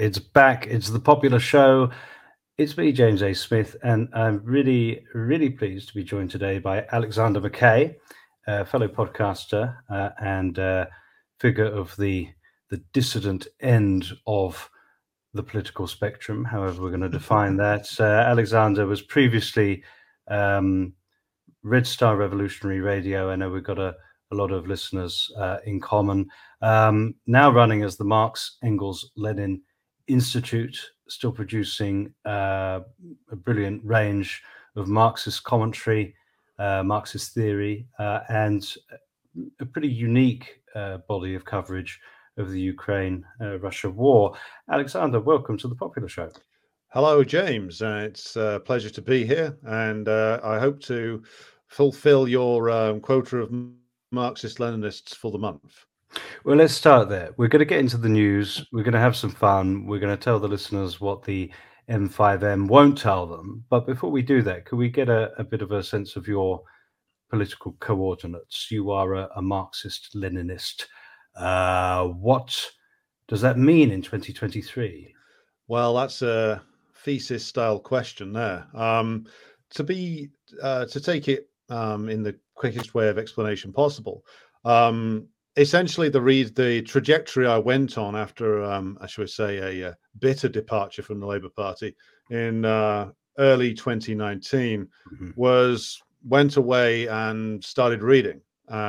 It's back. It's the popular show. It's me, James A. Smith, and I'm really, really pleased to be joined today by Alexander Mackay, a fellow podcaster and figure of the dissident end of the political spectrum, however we're going to define that. Alexander was previously um, Red Star Revolutionary Radio. I know we've got a lot of listeners in common. Now running as the Marx, Engels, Lenin Institute, still producing a brilliant range of Marxist commentary, Marxist theory, and a pretty unique body of coverage of the Ukraine-Russia war. Alexander, welcome to the Popular Show. Hello, James. It's a pleasure to be here, and I hope to fulfill your quota of Marxist-Leninists for the month. Well, let's start there. We're going to get into the news. We're going to have some fun. We're going to tell the listeners what the M5M won't tell them. But before we do that, could we get a bit of a sense of your political coordinates? You are a Marxist Leninist. What does that mean in 2023? Well, that's a thesis-style question there. To take it in the quickest way of explanation possible. Essentially, the trajectory I went on after, I should say, a bitter departure from the Labour Party in early 2019 went away and started reading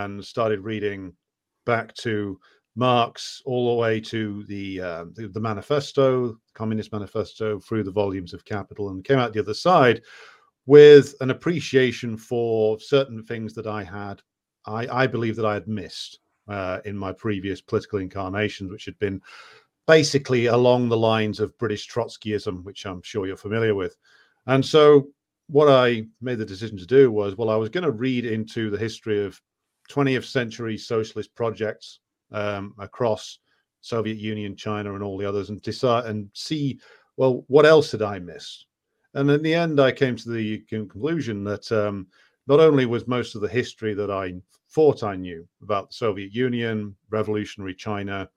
back to Marx all the way to the manifesto, Communist Manifesto, through the volumes of Capital, and came out the other side with an appreciation for certain things that I believe that I had missed in my previous political incarnations, which had been basically along the lines of British Trotskyism, which I'm sure you're familiar with. And so what I made the decision to do was, I was going to read into the history of 20th century socialist projects across Soviet Union, China, and all the others, and decide and see, what else had I missed? And in the end, I came to the conclusion that not only was most of the history that I thought I knew about the Soviet Union, revolutionary China,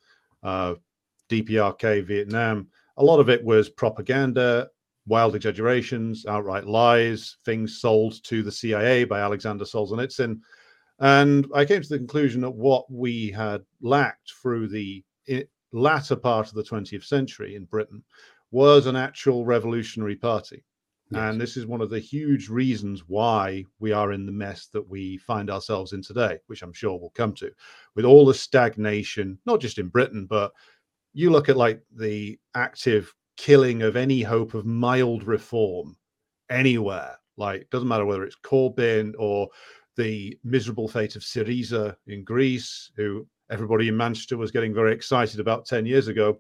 DPRK, Vietnam, a lot of it was propaganda, wild exaggerations, outright lies, things sold to the CIA by Alexander Solzhenitsyn. And I came to the conclusion that what we had lacked through the latter part of the 20th century in Britain was an actual revolutionary party. Yes. And this is one of the huge reasons why we are in the mess that we find ourselves in today, which I'm sure we'll come to, with all the stagnation, not just in Britain, but you look at like the active killing of any hope of mild reform anywhere. Like, it doesn't matter whether it's Corbyn or the miserable fate of Syriza in Greece, who everybody in Manchester was getting very excited about 10 years ago.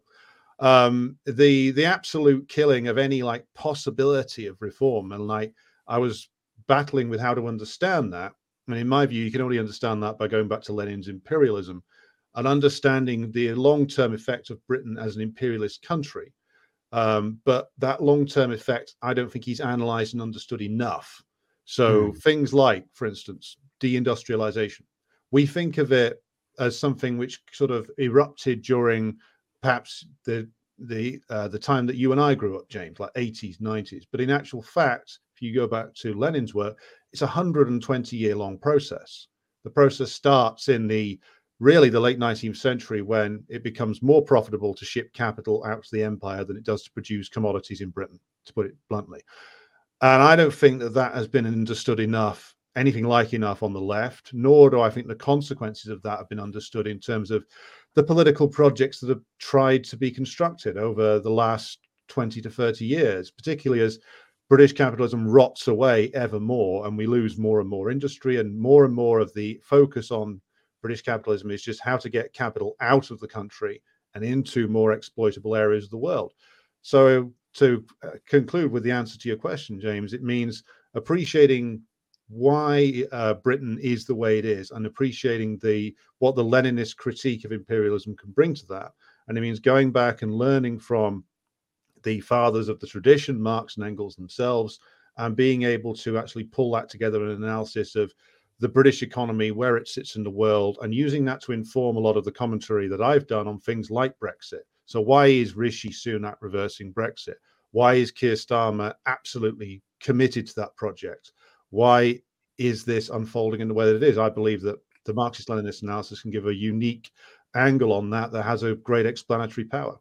The absolute killing of any like possibility of reform. And like, I was battling with how to understand that. And in my view, you can only understand that by going back to Lenin's imperialism and understanding the long-term effect of Britain as an imperialist country. But that long-term effect, I don't think he's analyzed and understood enough. So things like, for instance, deindustrialization. We think of it as something which sort of erupted during perhaps the time that you and I grew up, James, like 80s, 90s. But in actual fact, if you go back to Lenin's work, it's a 120-year-long process. The process starts in the late 19th century, when it becomes more profitable to ship capital out to the empire than it does to produce commodities in Britain, to put it bluntly. And I don't think that has been understood enough, anything like enough on the left, nor do I think the consequences of that have been understood in terms of the political projects that have tried to be constructed over the last 20 to 30 years, particularly as British capitalism rots away ever more and we lose more and more industry, and more of the focus on British capitalism is just how to get capital out of the country and into more exploitable areas of the world. So to conclude with the answer to your question, James, it means appreciating why Britain is the way it is, and appreciating what the Leninist critique of imperialism can bring to that. And it means going back and learning from the fathers of the tradition, Marx and Engels themselves, and being able to actually pull that together in an analysis of the British economy, where it sits in the world, and using that to inform a lot of the commentary that I've done on things like Brexit. So why is Rishi Sunak reversing Brexit? Why is Keir Starmer absolutely committed to that project? Why is this unfolding in the way that it is? I believe that the Marxist-Leninist analysis can give a unique angle on that has a great explanatory power.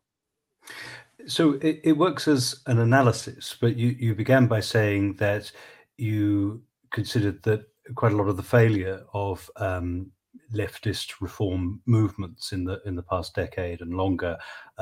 So it works as an analysis, but you began by saying that you considered that quite a lot of the failure of leftist reform movements in the past decade and longer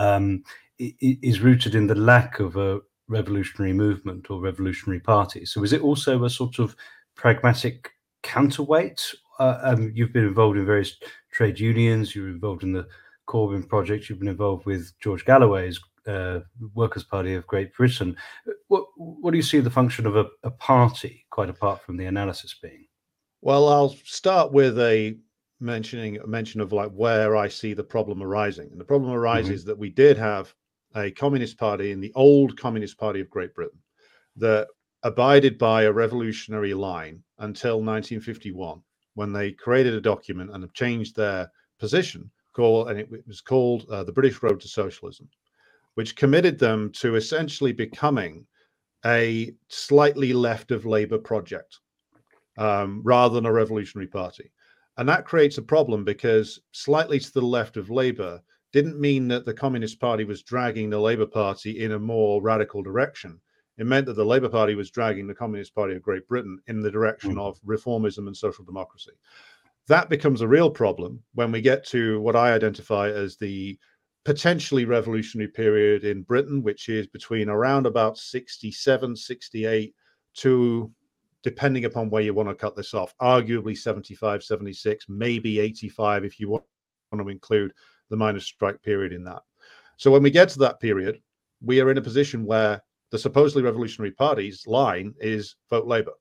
is rooted in the lack of a revolutionary movement or revolutionary party. So is it also a sort of pragmatic counterweight? You've been involved in various trade unions. You're involved in the Corbyn project. You've been involved with George Galloway's Workers' Party of Great Britain. What do you see the function of a party, quite apart from the analysis being? Well, I'll start with a mention of like where I see the problem arising. And the problem arises that we did have a communist party in the old Communist Party of Great Britain that abided by a revolutionary line until 1951, when they created a document and have changed their position, and it was called the British Road to Socialism, which committed them to essentially becoming a slightly left of Labour project rather than a revolutionary party. And that creates a problem because slightly to the left of Labour didn't mean that the Communist Party was dragging the Labour Party in a more radical direction. It meant that the Labour Party was dragging the Communist Party of Great Britain in the direction of reformism and social democracy. That becomes a real problem when we get to what I identify as the potentially revolutionary period in Britain, which is between around about 67, 68 to, depending upon where you want to cut this off, arguably 75, 76, maybe 85 if you want to include the miners' strike period in that. So when we get to that period, we are in a position where the supposedly revolutionary party's line is vote Labour.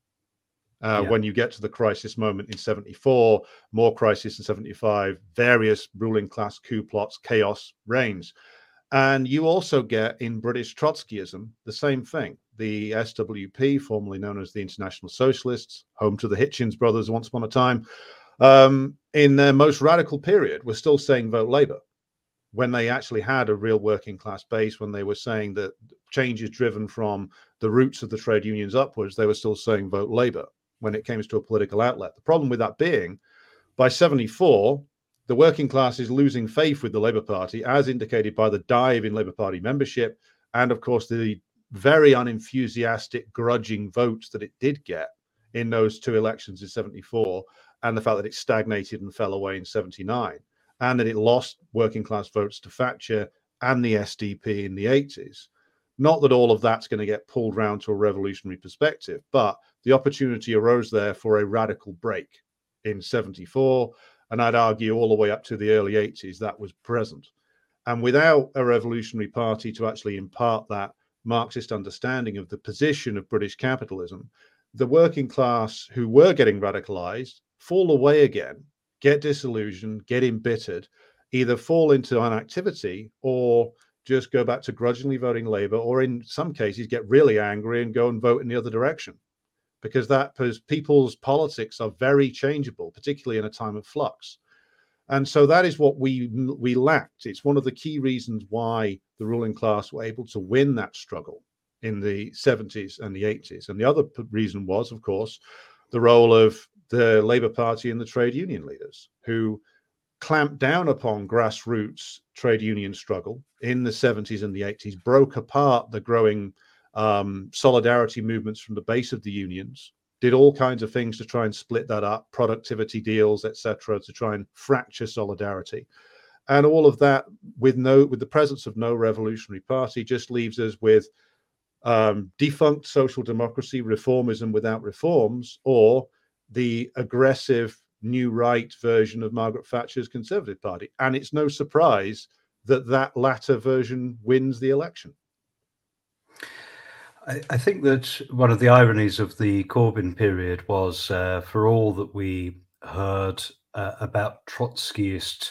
When you get to the crisis moment in 74, more crisis in 75, various ruling class coup plots, chaos reigns. And you also get in British Trotskyism the same thing. The SWP, formerly known as the International Socialists, home to the Hitchens brothers once upon a time, in their most radical period, were still saying vote Labour, when they actually had a real working class base, when they were saying that change is driven from the roots of the trade unions upwards, they were still saying vote Labour when it came to a political outlet. The problem with that being, by 74, the working class is losing faith with the Labour Party, as indicated by the dive in Labour Party membership, and of course the very unenthusiastic, grudging votes that it did get in those two elections in 74, and the fact that it stagnated and fell away in 79, and that it lost working class votes to Thatcher and the SDP in the 80s. Not that all of that's going to get pulled round to a revolutionary perspective, but the opportunity arose there for a radical break in 74. And I'd argue all the way up to the early 80s, that was present. And without a revolutionary party to actually impart that Marxist understanding of the position of British capitalism, the working class who were getting radicalized fall away again, get disillusioned, get embittered, either fall into inactivity or just go back to grudgingly voting Labour, or in some cases get really angry and go and vote in the other direction. Because people's politics are very changeable, particularly in a time of flux. And so that is what we lacked. It's one of the key reasons why the ruling class were able to win that struggle in the 70s and the 80s. And the other reason was, of course, the role of the Labour Party and the trade union leaders, who clamped down upon grassroots trade union struggle in the 70s and the 80s, broke apart the growing solidarity movements from the base of the unions, did all kinds of things to try and split that up, productivity deals, etc., to try and fracture solidarity. And all of that with the presence of no revolutionary party just leaves us with defunct social democracy, reformism without reforms, or the aggressive new right version of Margaret Thatcher's Conservative Party. And it's no surprise that that latter version wins the election. I think that one of the ironies of the Corbyn period was, for all that we heard about Trotskyist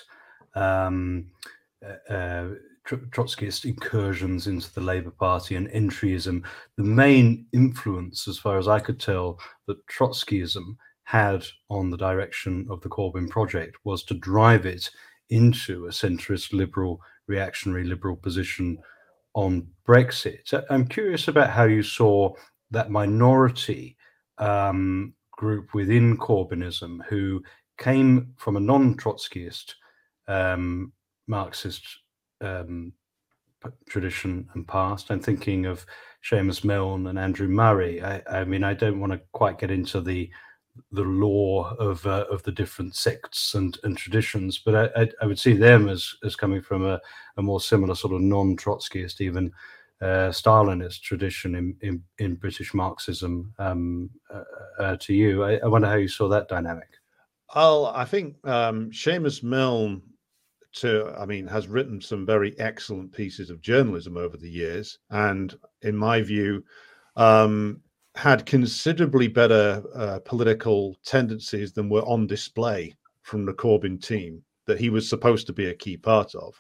incursions into the Labour Party and entryism, the main influence, as far as I could tell, that Trotskyism had on the direction of the Corbyn project was to drive it into a centrist liberal reactionary liberal position on Brexit. I'm curious about how you saw that minority group within Corbynism who came from a non-Trotskyist Marxist tradition and past. I'm thinking of Seamus Milne and Andrew Murray. I mean, I don't want to quite get into the lore of the different sects and traditions, but I would see them as coming from a more similar sort of non-Trotskyist, even Stalinist tradition in British Marxism to you. I wonder how you saw that dynamic. Well, I think Seamus Milne has written some very excellent pieces of journalism over the years, and in my view, had considerably better political tendencies than were on display from the Corbyn team that he was supposed to be a key part of.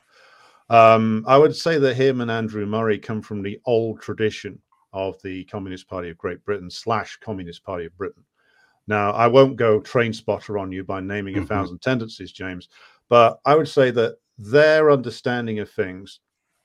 I would say that him and Andrew Murray come from the old tradition of the Communist Party of Great Britain / Communist Party of Britain. Now, I won't go train spotter on you by naming a thousand tendencies, James, but I would say that their understanding of things,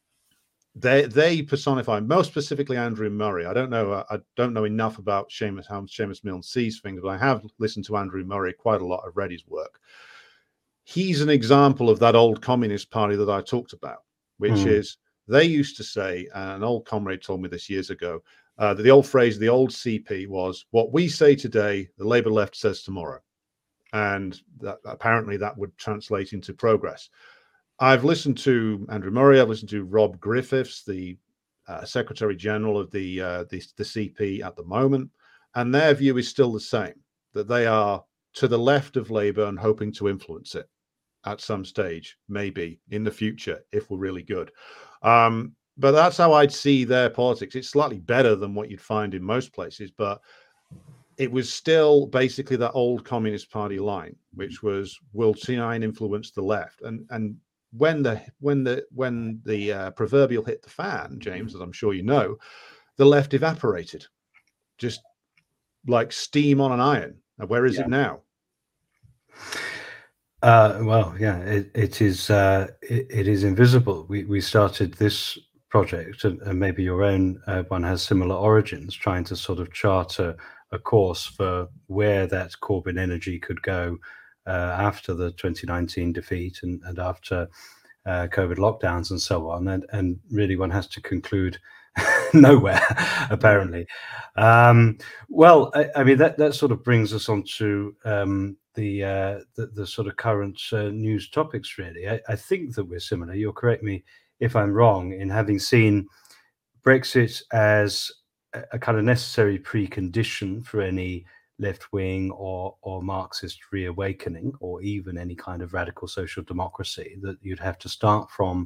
they personify, most specifically Andrew Murray. I don't know enough about how Seamus Milne sees things, but I have listened to Andrew Murray quite a lot. I've read his work. He's an example of that old Communist Party that I talked about, which is, they used to say, an old comrade told me this years ago, that the old phrase, the old CP, was, what we say today, the Labour left says tomorrow. And apparently that would translate into progress. I've listened to Andrew Murray. I've listened to Rob Griffiths, the Secretary General of the CP at the moment, and their view is still the same, that they are to the left of Labour and hoping to influence it at some stage, maybe in the future, if we're really good. But that's how I'd see their politics. It's slightly better than what you'd find in most places, but it was still basically that old Communist Party line, which was, will try and influence the left. And when the proverbial hit the fan, James, as I'm sure you know, the left evaporated, just like steam on an iron. Where is it now? Well, yeah, it is invisible. We started this project, and maybe your own one has similar origins, trying to sort of chart a course for where that Corbyn energy could go after the 2019 defeat and after COVID lockdowns and so on. And really one has to conclude nowhere, apparently. Well, I mean, that sort of brings us on to the sort of current news topics, really. I think that we're similar. You'll correct me if I'm wrong, in having seen Brexit as a kind of necessary precondition for any left-wing or Marxist reawakening, or even any kind of radical social democracy, that you'd have to start from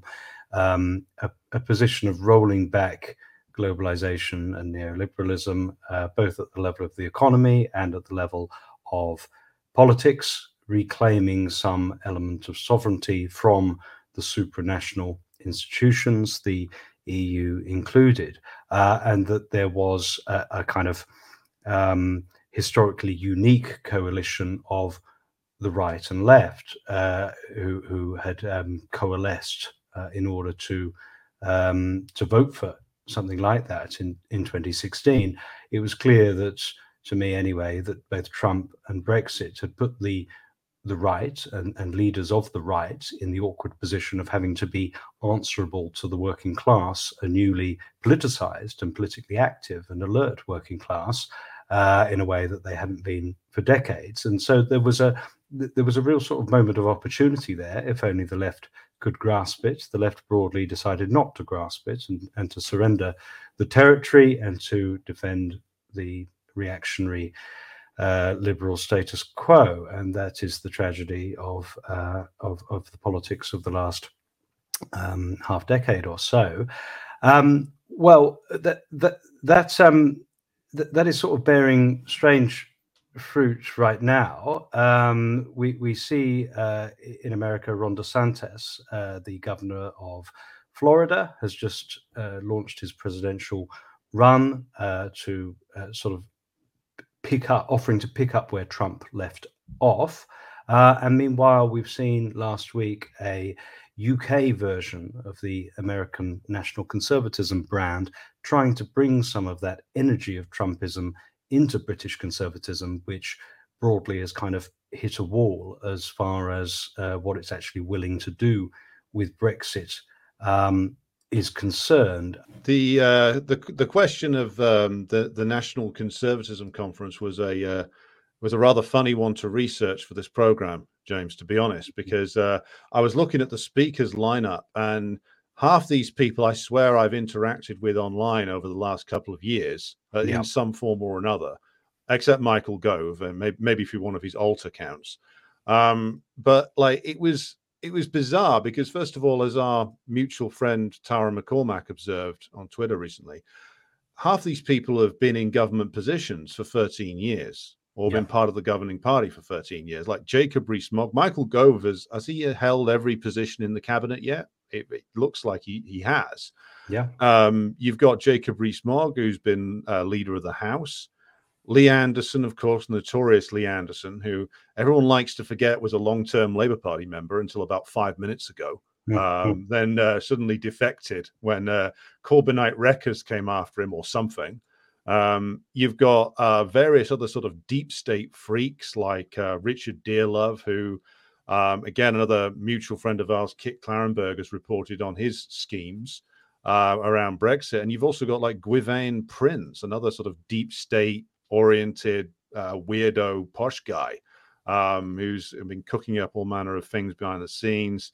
a position of rolling back globalization and neoliberalism, both at the level of the economy and at the level of politics, reclaiming some element of sovereignty from the supranational institutions, the EU included, and that there was a kind of historically unique coalition of the right and left who had coalesced in order to vote for something like that in 2016. It was clear that, to me anyway, that both Trump and Brexit had put the right and leaders of the right in the awkward position of having to be answerable to the working class, a newly politicized and politically active and alert working class, in a way that they hadn't been for decades. And so there was a real sort of moment of opportunity there, if only the left could grasp it. The left broadly decided not to grasp it and to surrender the territory and to defend the reactionary liberal status quo, and that is the tragedy of the politics of the last half decade or so. Well, that is sort of bearing strange fruit right now. We see in America, Ron DeSantis, the governor of Florida, has just launched his presidential run to sort of offering to pick up where Trump left off. And meanwhile, we've seen last week a UK version of the American national conservatism brand, trying to bring some of that energy of Trumpism into British conservatism, which broadly has kind of hit a wall as far as what it's actually willing to do with Brexit is concerned. The question of the National Conservatism Conference was a rather funny one to research for this program, James, to be honest, because I was looking at the speakers lineup, and half these people I swear I've interacted with online over the last couple of years in some form or another, except Michael Gove, and maybe through one of his alt accounts. But like it was bizarre because, first of all, as our mutual friend Tara McCormack observed on Twitter recently, half these people have been in government positions for 13 years or been part of the governing party for 13 years. Like Jacob Rees-Mogg, Michael Gove, has he held every position in the cabinet yet? It looks like he has. Yeah. You've got Jacob Rees-Mogg, who's been leader of the House. Lee Anderson, of course, notorious Lee Anderson, who everyone likes to forget was a long-term Labour Party member until about 5 minutes ago. Then suddenly defected when Corbynite wreckers came after him or something. You've got various other sort of deep state freaks like Richard Dearlove, who, again, another mutual friend of ours, Kit Clarenberg, has reported on his schemes around Brexit. And you've also got like Gwyvain Prince, another sort of deep state oriented weirdo posh guy who's been cooking up all manner of things behind the scenes.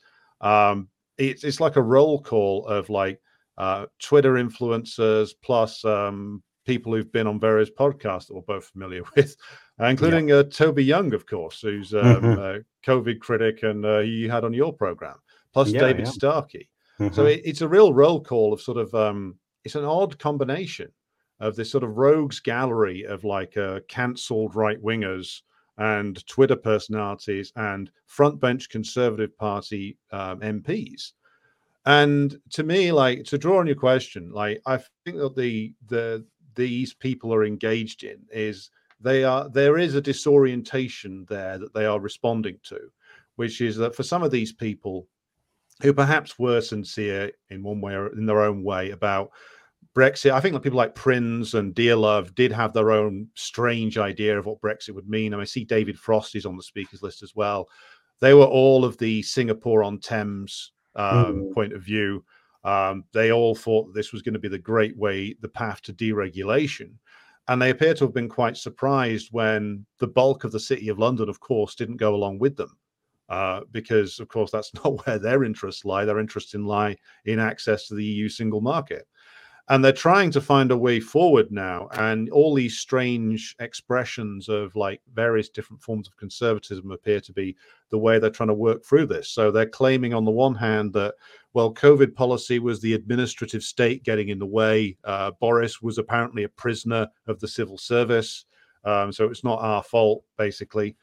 It's like a roll call of like Twitter influencers plus people who've been on various podcasts that we're both familiar with, including Toby Young, of course, who's a COVID critic and you had on your program, plus David Starkey. So it's a real roll call of sort of it's an odd combination of this sort of rogues gallery of like cancelled right wingers and Twitter personalities and front bench Conservative Party MPs. And to me, like, to draw on your question, like, I think that these people are engaged in is there is a disorientation there that they are responding to, which is that for some of these people who perhaps were sincere in one way or in their own way about Brexit, I think that people like Prince and Dearlove did have their own strange idea of what Brexit would mean. I see David Frost is on the speakers list as well. They were all of the Singapore-on-Thames point of view. They all thought that this was going to be the path to deregulation. And they appear to have been quite surprised when the bulk of the City of London, of course, didn't go along with them. Because, of course, that's not where their interests lie. Their interests lie in access to the EU single market. And they're trying to find a way forward now. And all these strange expressions of like various different forms of conservatism appear to be the way they're trying to work through this. So they're claiming on the one hand that, well, COVID policy was the administrative state getting in the way. Boris was apparently a prisoner of the civil service. So it's not our fault, basically.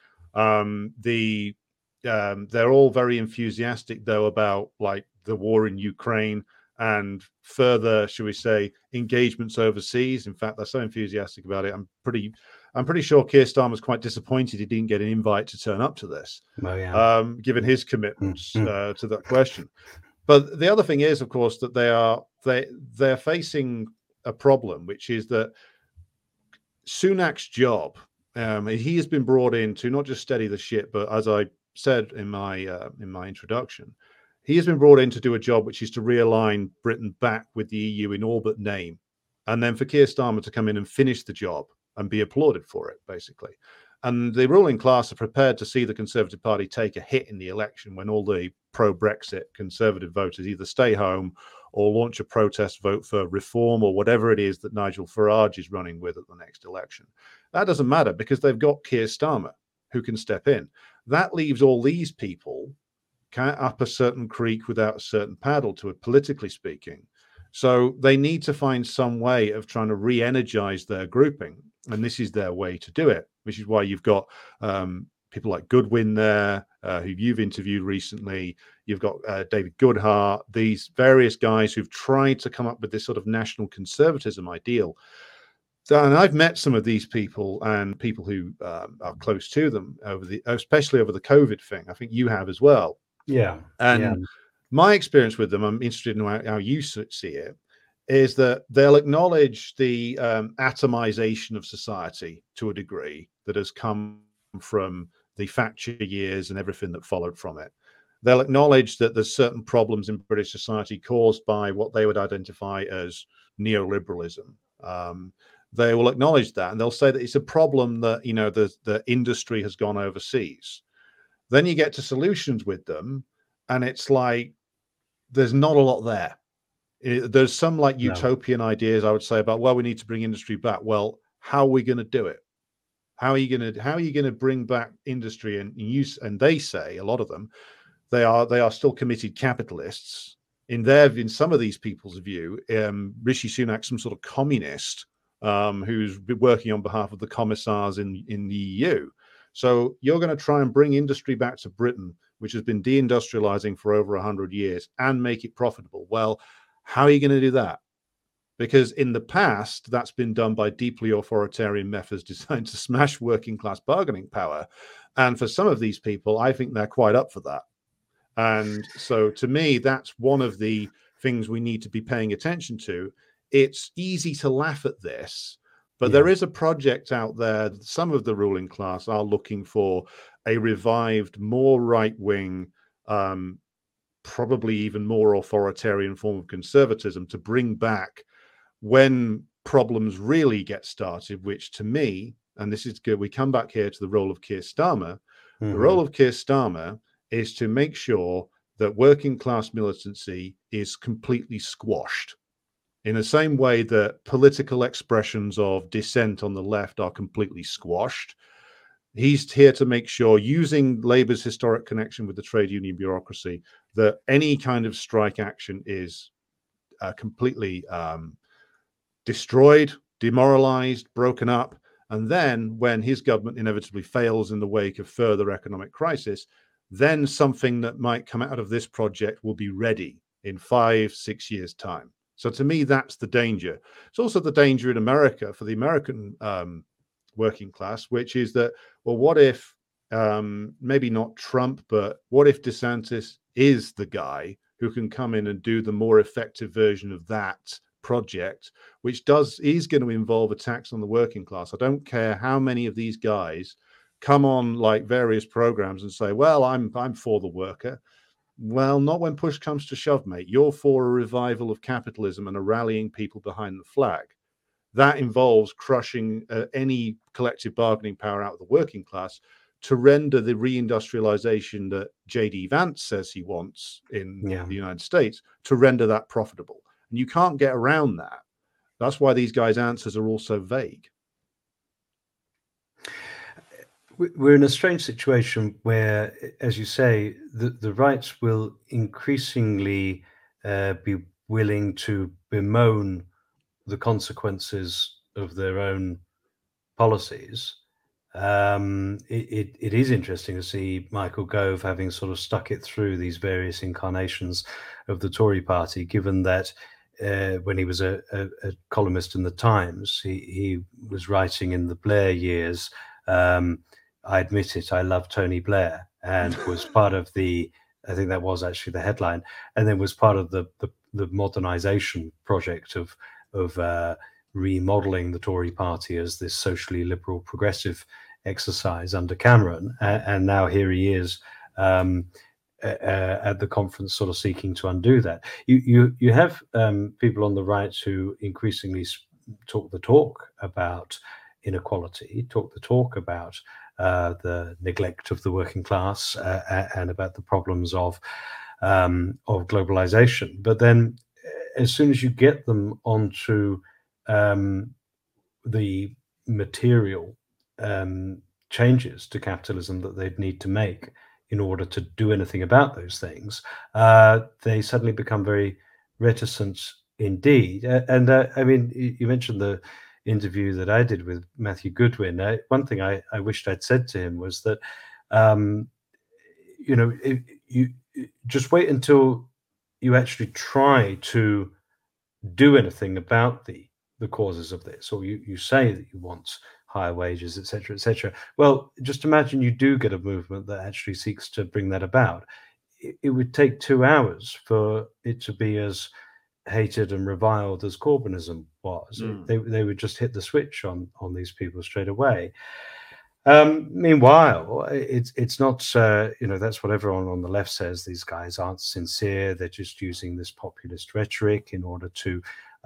They're all very enthusiastic, though, about like the war in Ukraine and further, shall we say, engagements overseas. In fact, they're so enthusiastic about it. I'm pretty sure Keir Starmer's quite disappointed he didn't get an invite to turn up to this, given his commitments to that question. But the other thing is, of course, that they're facing a problem, which is that Sunak's job, he has been brought in to not just steady the ship, but as I said in my introduction, he has been brought in to do a job which is to realign Britain back with the EU in all but name, and then for Keir Starmer to come in and finish the job and be applauded for it, basically. And the ruling class are prepared to see the Conservative Party take a hit in the election when all the pro-Brexit Conservative voters either stay home or launch a protest vote for reform or whatever it is that Nigel Farage is running with at the next election. That doesn't matter because they've got Keir Starmer who can step in. That leaves all these people up a certain creek without a certain paddle, to it, politically speaking. So they need to find some way of trying to re-energize their grouping, and this is their way to do it, which is why you've got people like Goodwin there, who you've interviewed recently. You've got David Goodhart, these various guys who've tried to come up with this sort of national conservatism ideal. And I've met some of these people and people who are close to them especially over the COVID thing. I think you have as well. Yeah. And My experience with them, I'm interested in how you see it, is that they'll acknowledge the atomization of society to a degree that has come from the Thatcher years and everything that followed from it. They'll acknowledge that there's certain problems in British society caused by what they would identify as neoliberalism. They will acknowledge that, and they'll say that it's a problem that the industry has gone overseas. Then you get to solutions with them, and it's like there's not a lot there. There's some like No. utopian ideas, I would say, about, well, we need to bring industry back. Well, how are we going to do it? How are you going to bring back industry and use? And they say, a lot of them, they are still committed capitalists. In some of these people's view, Rishi Sunak, some sort of communist who's working on behalf of the commissars in the EU. So you're going to try and bring industry back to Britain, which has been deindustrializing for over 100 years, and make it profitable. Well, how are you going to do that? Because in the past, that's been done by deeply authoritarian methods designed to smash working class bargaining power. And for some of these people, I think they're quite up for that. And so to me, that's one of the things we need to be paying attention to. It's easy to laugh at this, but there is a project out there. Some of the ruling class are looking for a revived, more right-wing, probably even more authoritarian form of conservatism to bring back when problems really get started, which to me, and this is good, we come back here to the role of Keir Starmer. The role of Keir Starmer is to make sure that working class militancy is completely squashed in the same way that political expressions of dissent on the left are completely squashed. He's here to make sure, using Labour's historic connection with the trade union bureaucracy, that any kind of strike action is completely destroyed, demoralized, broken up. And then when his government inevitably fails in the wake of further economic crisis, then something that might come out of this project will be ready in 5-6 years' time. So to me, that's the danger. It's also the danger in America for the American working class, which is that, well, what if maybe not Trump, but what if DeSantis is the guy who can come in and do the more effective version of that project, which is going to involve attacks on the working class? I don't care how many of these guys come on like various programs and say, well, I'm for the worker. Well, not when push comes to shove, mate. You're for a revival of capitalism and a rallying people behind the flag. That involves crushing any collective bargaining power out of the working class to render the reindustrialization that J.D. Vance says he wants in the United States, to render that profitable. And you can't get around that. That's why these guys' answers are all so vague. We're in a strange situation where, as you say, the right will increasingly be willing to bemoan the consequences of their own policies. It is interesting to see Michael Gove having sort of stuck it through these various incarnations of the Tory party, given that when he was a columnist in the Times, he was writing in the Blair years, I admit it, I love Tony Blair, and was part of I think that was actually the headline, and then was part of the modernization project of remodeling the Tory party as this socially liberal progressive exercise under Cameron. And now here he is at the conference sort of seeking to undo that. You have people on the right who increasingly talk the talk about inequality, talk the talk about the neglect of the working class and about the problems of globalization. But then as soon as you get them onto the material changes to capitalism that they'd need to make in order to do anything about those things, they suddenly become very reticent indeed. And I mean, you mentioned the interview that I did with Matthew Goodwin. One thing I wished I'd said to him was that, you just wait until you actually try to do anything about the causes of this, or you say that you want higher wages, etc., etc. Well, just imagine you do get a movement that actually seeks to bring that about. it would take 2 hours for it to be as hated and reviled as Corbynism was. They would just hit the switch on these people straight away. Meanwhile, it's not, that's what everyone on the left says. These guys aren't sincere. They're just using this populist rhetoric in order to,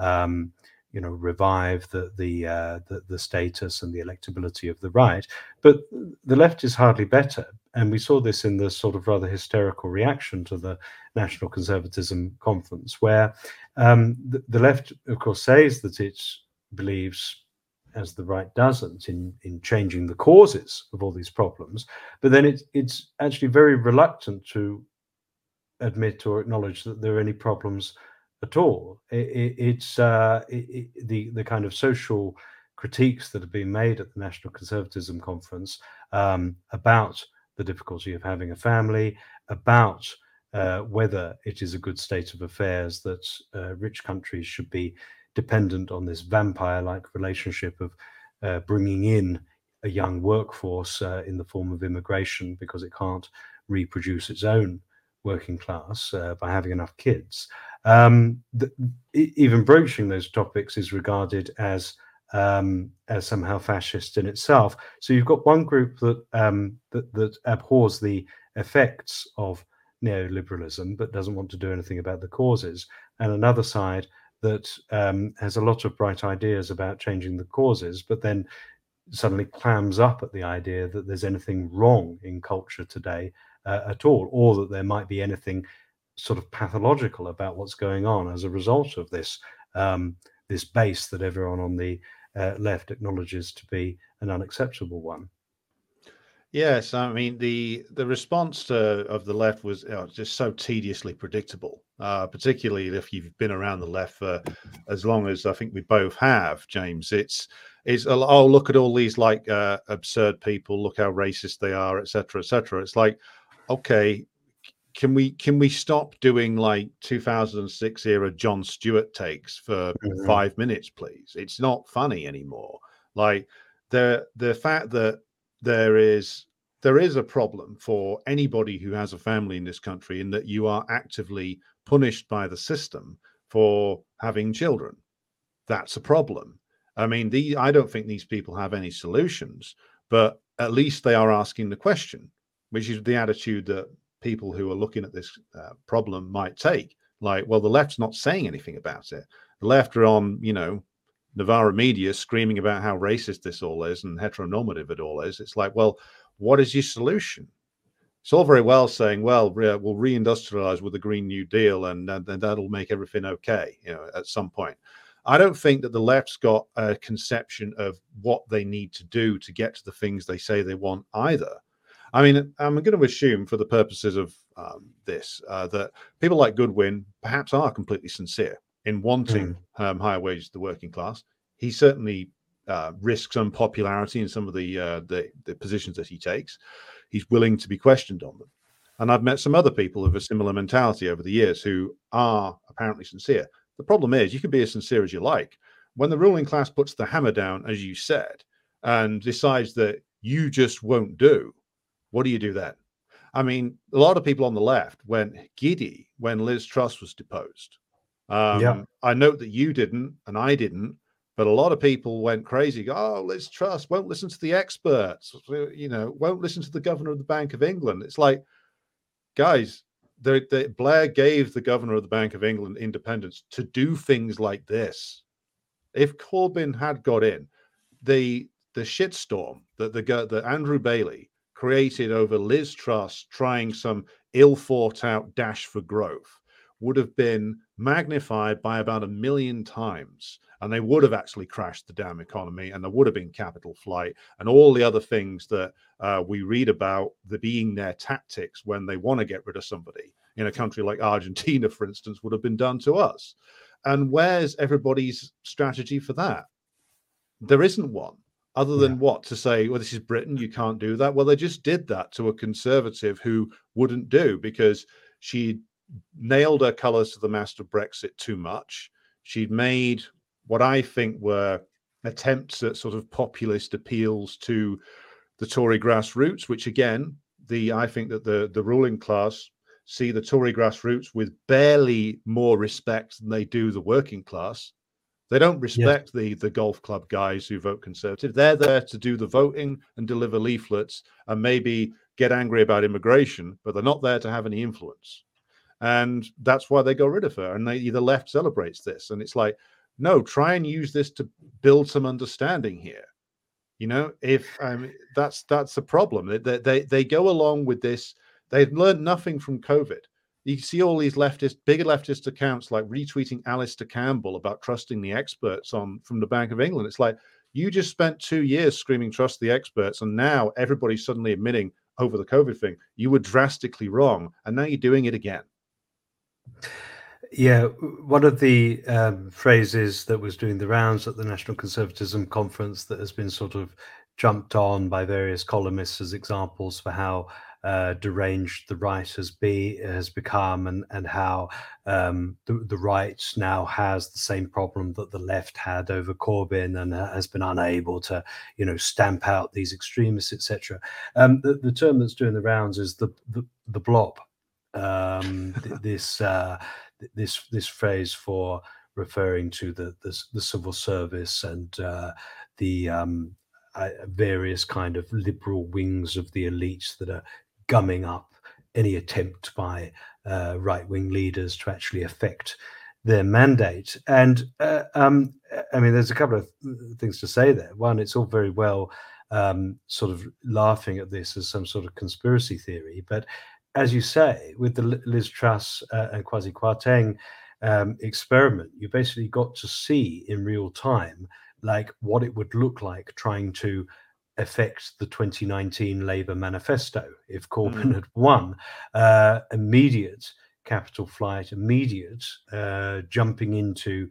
revive the status and the electability of the right. But the left is hardly better. And we saw this in the sort of rather hysterical reaction to the National Conservatism Conference, where the left, of course, says that it believes, as the right doesn't, in changing the causes of all these problems, but then it's actually very reluctant to admit or acknowledge that there are any problems at all. It's the kind of social critiques that have been made at the National Conservatism Conference about the difficulty of having a family, about whether it is a good state of affairs that rich countries should be dependent on this vampire-like relationship of bringing in a young workforce in the form of immigration because it can't reproduce its own working class by having enough kids. Even broaching those topics is regarded as somehow fascist in itself. So you've got one group that abhors the effects of neoliberalism but doesn't want to do anything about the causes, and another side that has a lot of bright ideas about changing the causes, but then suddenly clams up at the idea that there's anything wrong in culture today at all, or that there might be anything sort of pathological about what's going on as a result of this this base that everyone on the left acknowledges to be an unacceptable one. Yes, I mean the response of the left was just so tediously predictable, particularly if you've been around the left for as long as I think we both have, James. It's oh, look at all these like absurd people, look how racist they are, etc., etc. It's like, okay, can we stop doing like 2006 era Jon Stewart takes for 5 minutes, please? It's not funny anymore. Like the fact that there is a problem for anybody who has a family in this country, in that you are actively punished by the system for having children. That's a problem. I mean, I don't think these people have any solutions, but at least they are asking the question, which is the attitude that people who are looking at this problem might take. Like, well, the left's not saying anything about it. The left are on, Novara Media screaming about how racist this all is and heteronormative it all is. It's like, well, what is your solution? It's all very well saying, well, we'll reindustrialize with the Green New Deal and then that'll make everything okay, at some point. I don't think that the left's got a conception of what they need to do to get to the things they say they want either. I mean, I'm going to assume for the purposes of this that people like Goodwin perhaps are completely sincere in wanting higher wages to the working class. He certainly risks unpopularity in some of the positions that he takes. He's willing to be questioned on them. And I've met some other people of a similar mentality over the years who are apparently sincere. The problem is you can be as sincere as you like. When the ruling class puts the hammer down, as you said, and decides that you just won't do, what do you do then? I mean, a lot of people on the left went giddy when Liz Truss was deposed. I note that you didn't and I didn't, but a lot of people went crazy. Oh, Liz Truss won't listen to the experts, won't listen to the governor of the Bank of England. It's like, guys, Blair gave the governor of the Bank of England independence to do things like this. If Corbyn had got in, the shitstorm that Andrew Bailey created over Liz Truss trying some ill-thought-out dash for growth would have been magnified by about 1 million times, and they would have actually crashed the damn economy, and there would have been capital flight and all the other things that we read about the being their tactics when they want to get rid of somebody in a country like Argentina, for instance, would have been done to us. And where's everybody's strategy for that? There isn't one. Other than what? To say, well, this is Britain, you can't do that. Well, they just did that to a conservative who wouldn't do, because she nailed her colours to the mast of Brexit too much. She'd made what I think were attempts at sort of populist appeals to the Tory grassroots, which again, I think that the ruling class see the Tory grassroots with barely more respect than they do the working class. They don't respect the golf club guys who vote Conservative. They're there to do the voting and deliver leaflets and maybe get angry about immigration, but they're not there to have any influence. And that's why they got rid of her. And the left celebrates this. And it's like, no, try and use this to build some understanding here. You know, if that's the problem. They go along with this. They've learned nothing from COVID. You see all these bigger leftist accounts like retweeting Alistair Campbell about trusting the experts from the Bank of England. It's like, you just spent 2 years screaming trust the experts, and now everybody's suddenly admitting over the COVID thing you were drastically wrong, and now you're doing it again. Yeah, one of the phrases that was doing the rounds at the National Conservatism Conference that has been sort of jumped on by various columnists as examples for how deranged the right has become, and how the right now has the same problem that the left had over Corbyn, and has been unable to, stamp out these extremists, etc. The term that's doing the rounds is the blob. This phrase for referring to the civil service and the various kind of liberal wings of the elites that are gumming up any attempt by right-wing leaders to actually affect their mandate. And there's a couple of things to say there. One, it's all very well sort of laughing at this as some sort of conspiracy theory, but as you say, with the Liz Truss and Kwasi Kwarteng experiment, you basically got to see in real time like what it would look like trying to affect the 2019 Labour manifesto if Corbyn had won. Immediate capital flight, immediate jumping into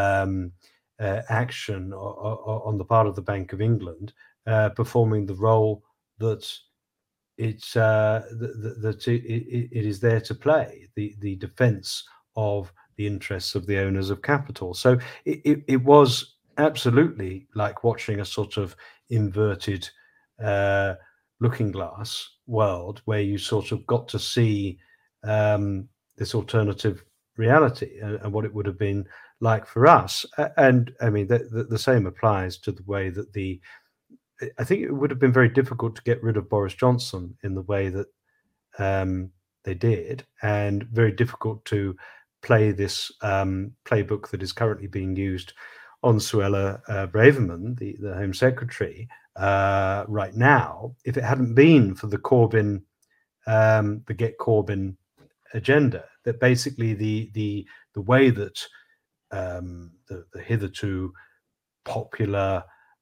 action on the part of the Bank of England, performing the role that it is there to play, the defense of the interests of the owners of capital. So it was absolutely like watching a sort of inverted looking glass world where you sort of got to see this alternative reality and what it would have been like for us. And I mean, the same applies to the way that I think it would have been very difficult to get rid of Boris Johnson in the way that they did, and very difficult to play this playbook that is currently being used on Suella Braverman, the Home Secretary, right now, if it hadn't been for the Corbyn, the Get Corbyn agenda. That basically the way that the hitherto popular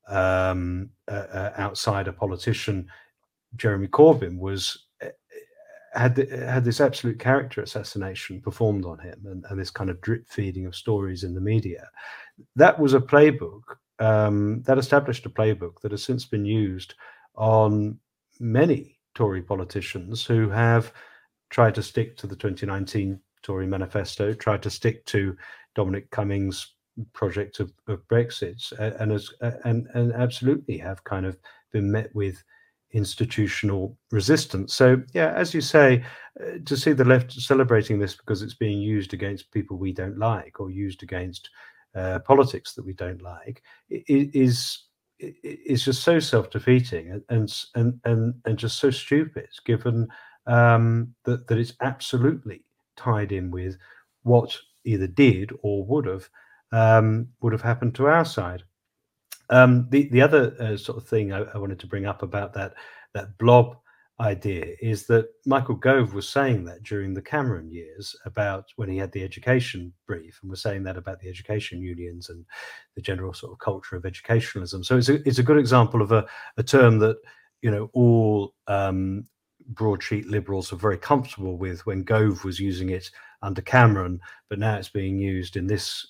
outsider politician Jeremy Corbyn had this absolute character assassination performed on him, and this kind of drip feeding of stories in the media. That was a playbook that established a playbook that has since been used on many Tory politicians who have tried to stick to the 2019 Tory manifesto, tried to stick to Dominic Cummings' project of Brexit, and absolutely have kind of been met with institutional resistance. So yeah, as you say, to see the left celebrating this because it's being used against people we don't like, or used against politics that we don't like, is just so self-defeating and just so stupid, given that it's absolutely tied in with what either did or would have happened to our side. The other sort of thing I wanted to bring up about that blob idea is that Michael Gove was saying that during the Cameron years, about when he had the education brief, and was saying that about the education unions and the general sort of culture of educationalism. So it's a good example of a term that all broadsheet liberals are very comfortable with when Gove was using it under Cameron, but now it's being used in this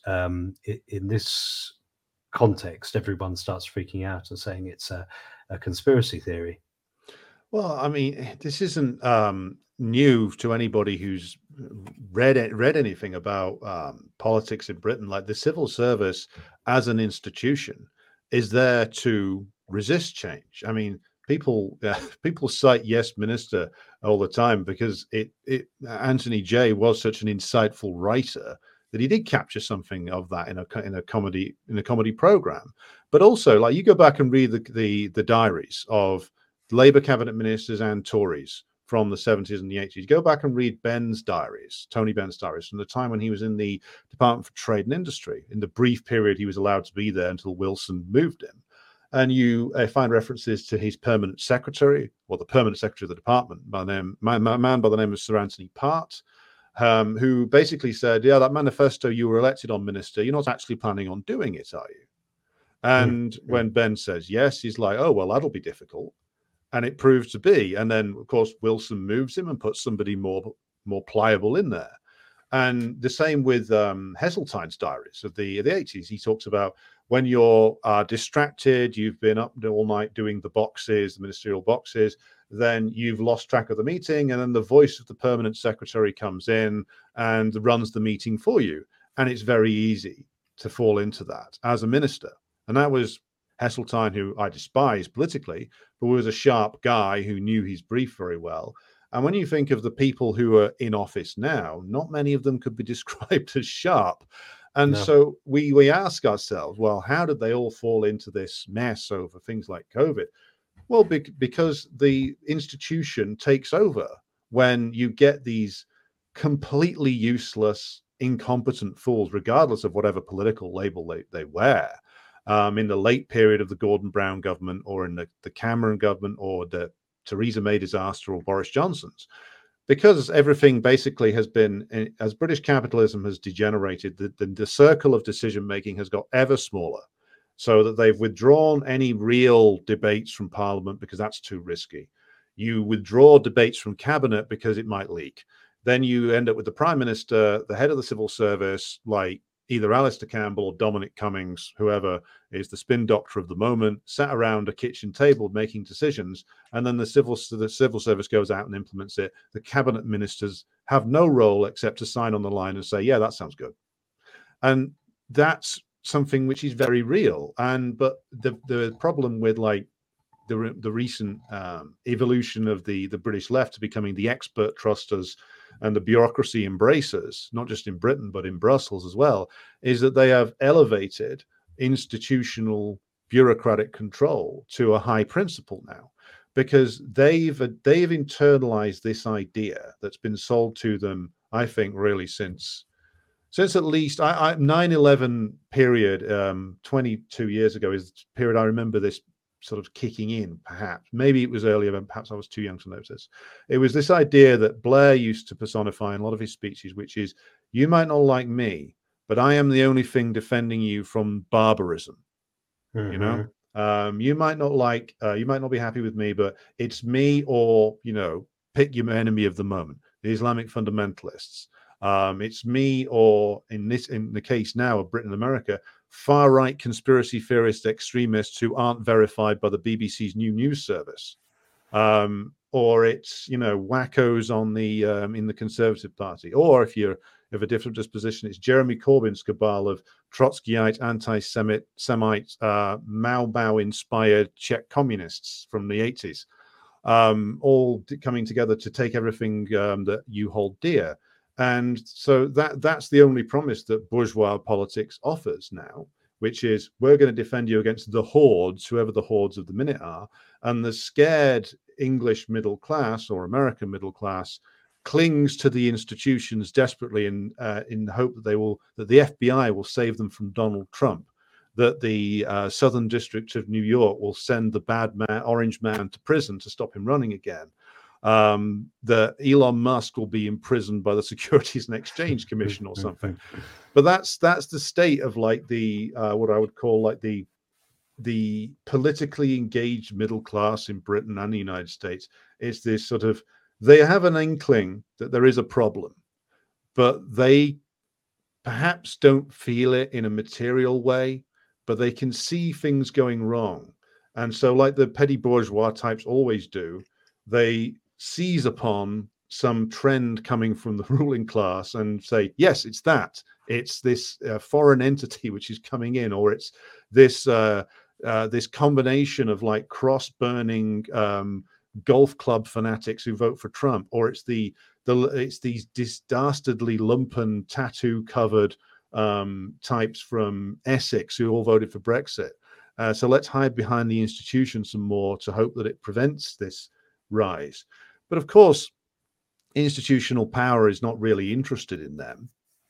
context. Everyone starts freaking out and saying it's a conspiracy theory. Well, I mean, this isn't new to anybody who's read anything about politics in Britain. Like, the civil service as an institution is there to resist change. I mean, people cite Yes Minister all the time because Anthony Jay was such an insightful writer that he did capture something of that in a comedy program. But also, like, you go back and read the diaries of Labour cabinet ministers and Tories from the 70s and the 80s. Go back and read Ben's diaries, Tony Benn's diaries, from the time when he was in the Department for Trade and Industry, in the brief period he was allowed to be there until Wilson moved him. And you find references to his permanent secretary, or the permanent secretary of the department, by the name, a man by the name of Sir Anthony Part, who basically said, yeah, that manifesto you were elected on, Minister, you're not actually planning on doing it, are you? And when Ben says yes, he's like, oh, well, that'll be difficult. And it proves to be. And then, of course, Wilson moves him and puts somebody more pliable in there. And the same with Heseltine's diaries of the 80s. He talks about when you're distracted, you've been up all night doing the ministerial boxes, then you've lost track of the meeting, and then the voice of the permanent secretary comes in and runs the meeting for you. And it's very easy to fall into that as a minister. And that was Heseltine, who I despise politically, but was a sharp guy who knew his brief very well. And when you think of the people who are in office now, not many of them could be described as sharp. And so we ask ourselves, well, how did they all fall into this mess over things like COVID? Well, because the institution takes over when you get these completely useless, incompetent fools, regardless of whatever political label they wear. In the late period of the Gordon Brown government, or in the Cameron government, or the Theresa May disaster, or Boris Johnson's, because everything basically has been, as British capitalism has degenerated, the circle of decision making has got ever smaller, so that they've withdrawn any real debates from Parliament because that's too risky. You withdraw debates from cabinet because it might leak. Then you end up with the Prime Minister, the head of the civil service, like either Alistair Campbell or Dominic Cummings, whoever is the spin doctor of the moment, sat around a kitchen table making decisions, and then the civil service goes out and implements it. The cabinet ministers have no role except to sign on the line and say, yeah, that sounds good. And that's something which is very real. But the problem with like the recent evolution of the British left to becoming the expert trusters and the bureaucracy embracers, not just in Britain, but in Brussels as well, is that they have elevated institutional bureaucratic control to a high principle now, because they've internalized this idea that's been sold to them, I think, really since at least 9/11 period, 22 years ago is the period I remember this sort of kicking in. Perhaps maybe it was earlier, but perhaps I was too young to notice. It was this idea that Blair used to personify in a lot of his speeches, which is, you might not like me, but I am the only thing defending you from barbarism. You know, you might not be happy with me, but it's me, or, you know, pick your enemy of the moment, the Islamic fundamentalists. It's me, or in the case now of Britain and America, far-right conspiracy theorist extremists who aren't verified by the BBC's new news service. Or it's, you know, wackos on the in the Conservative Party. Or if you're of a different disposition, it's Jeremy Corbyn's cabal of Trotskyite, anti-Semite, Mao-inspired Czech communists from the 80s, all coming together to take everything that you hold dear. And so that's the only promise that bourgeois politics offers now, which is, we're going to defend you against the hordes, whoever the hordes of the minute are. And the scared English middle class, or American middle class, clings to the institutions desperately in the hope that the FBI will save them from Donald Trump, that the Southern District of New York will send the bad man, orange man, to prison to stop him running again. That Elon Musk will be imprisoned by the Securities and Exchange Commission or something. But that's the state of like the what I would call like the politically engaged middle class in Britain and the United States. It's this sort of, they have an inkling that there is a problem, but they perhaps don't feel it in a material way, but they can see things going wrong. And so, like the petty bourgeois types always do, they seize upon some trend coming from the ruling class and say, yes, it's that. It's this foreign entity which is coming in, or it's this this combination of like cross-burning golf club fanatics who vote for Trump, or it's it's these dastardly lumpen tattoo-covered types from Essex who all voted for Brexit. So let's hide behind the institution some more to hope that it prevents this rise. But of course, institutional power is not really interested in them.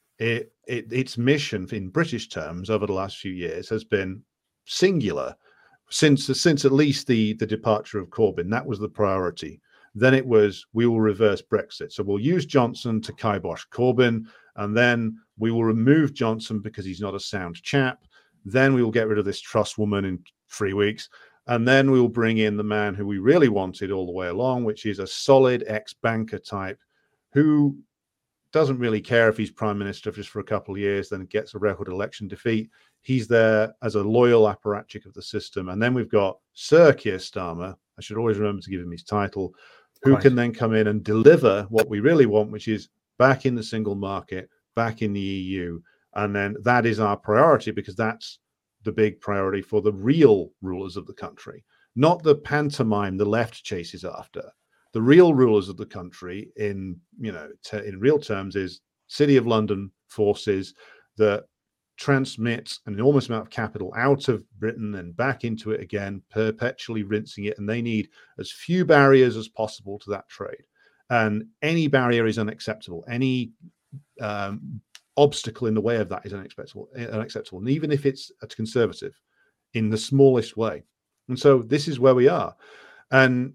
Its mission in British terms over the last few years has been singular since at least the departure of Corbyn. That was the priority. Then it was, we will reverse Brexit. So we'll use Johnson to kibosh Corbyn, and then we will remove Johnson because he's not a sound chap. Then we will get rid of this Truss woman in 3 weeks. And then we will bring in the man who we really wanted all the way along, which is a solid ex-banker type who doesn't really care if he's prime minister just for a couple of years, then gets a record election defeat. He's there as a loyal apparatchik of the system. And then we've got Sir Keir Starmer, I should always remember to give him his title, who can then come in and deliver what we really want, which is back in the single market, back in the EU. And then that is our priority, because that's the big priority for the real rulers of the country, not the pantomime the left chases after. The real rulers of the country in real terms is City of London forces that transmit an enormous amount of capital out of Britain and back into it again, perpetually rinsing it. And they need as few barriers as possible to that trade. And any barrier is unacceptable. Any obstacle in the way of that is unacceptable. And even if it's a conservative, in the smallest way. And so this is where we are. And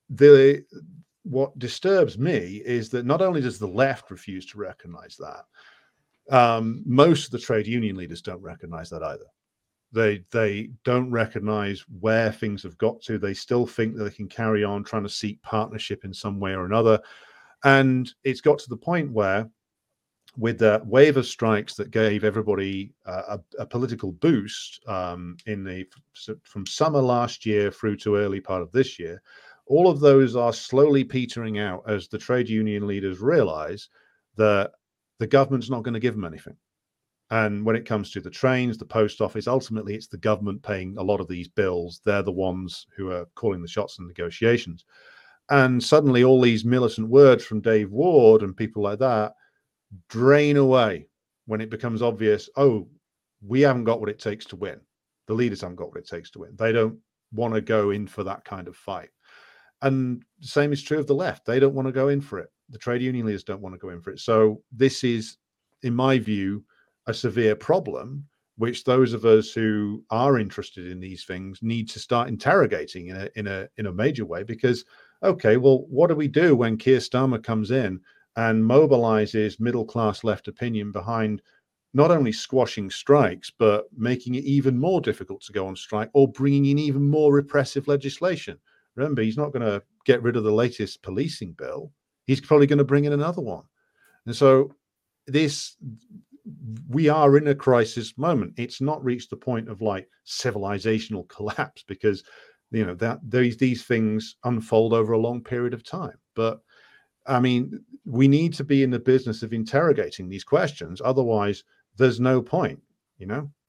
what disturbs me is that not only does the left refuse to recognize that, most of the trade union leaders don't recognize that either. They don't recognize where things have got to. They still think that they can carry on trying to seek partnership in some way or another. And it's got to the point where, with the wave of strikes that gave everybody a political boost from summer last year through to early part of this year, all of those are slowly petering out as the trade union leaders realize that the government's not going to give them anything. And when it comes to the trains, the post office, ultimately it's the government paying a lot of these bills. They're the ones who are calling the shots in negotiations. And suddenly all these militant words from Dave Ward and people like that drain away when it becomes obvious, oh, we haven't got what it takes to win. The leaders haven't got what it takes to win. They don't want to go in for that kind of fight. And the same is true of the left. They don't want to go in for it. The trade union leaders don't want to go in for it. So this is, in my view, a severe problem, which those of us who are interested in these things need to start interrogating in a major way. Because, okay, well, what do we do when Keir Starmer comes in and mobilizes middle-class left opinion behind not only squashing strikes, but making it even more difficult to go on strike, or bringing in even more repressive legislation? Remember, he's not going to get rid of the latest policing bill. He's probably going to bring in another one. And so we are in a crisis moment. It's not reached the point of like civilizational collapse, because these things unfold over a long period of time. But I mean, we need to be in the business of interrogating these questions. Otherwise, there's no point,